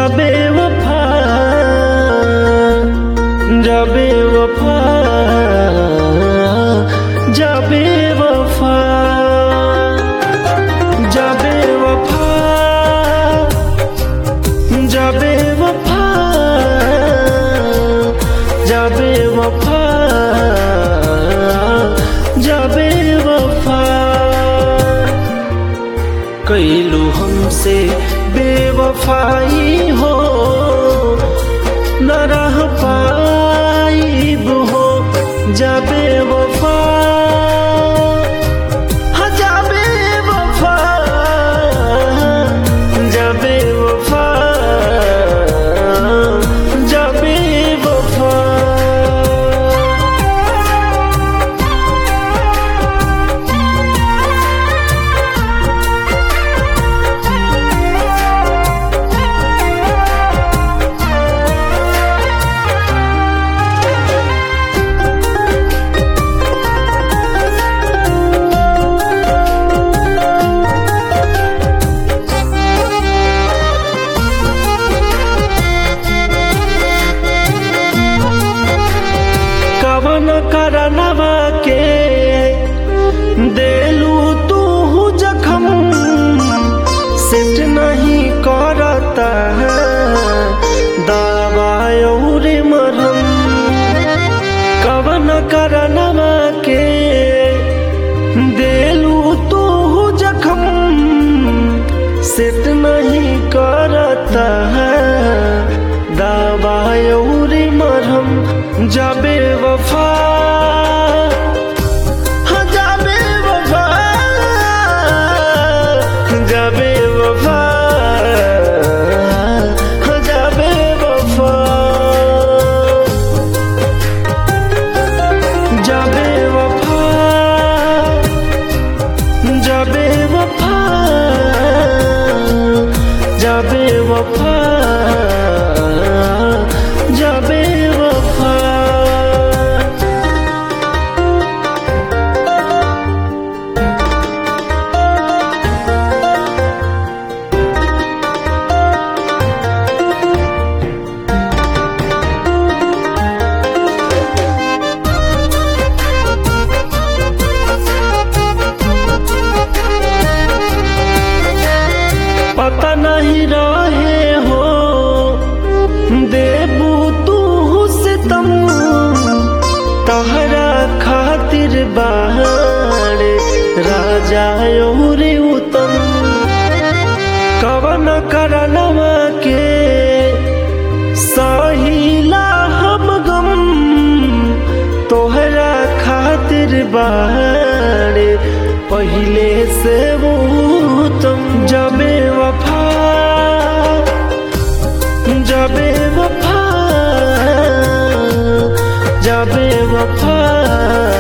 जाबे वफा जाबे वफा जाबे वफा जाबे वफा जाबे वफा जाबे वफा जाबे वफा कैलू हमसे बेवफाई हो न रह पाईब हो जाबे वफा जाबे वफा जाबे वफा जाबे वफा करनवा के देलू तू जखम सेट नहीं करता है दावा और मरहम कवन करनवा के देलू तू जखम सेट नहीं करता है दावा और मरहम जाबे वफा जाबे वफा जाबे वफा जाबे वफा जाबे वफा जाबे वफा जाबे वफा जाबे वफा पता नहीं रहे हो देबू तू सितम तहरा खातिर बाहर राजा और उत्तम कवन करनवा के सहिला हम गम तोहरा खातिर बाहर पहले से वो तुम जाबे वफा जाबे वफा जाबे वफा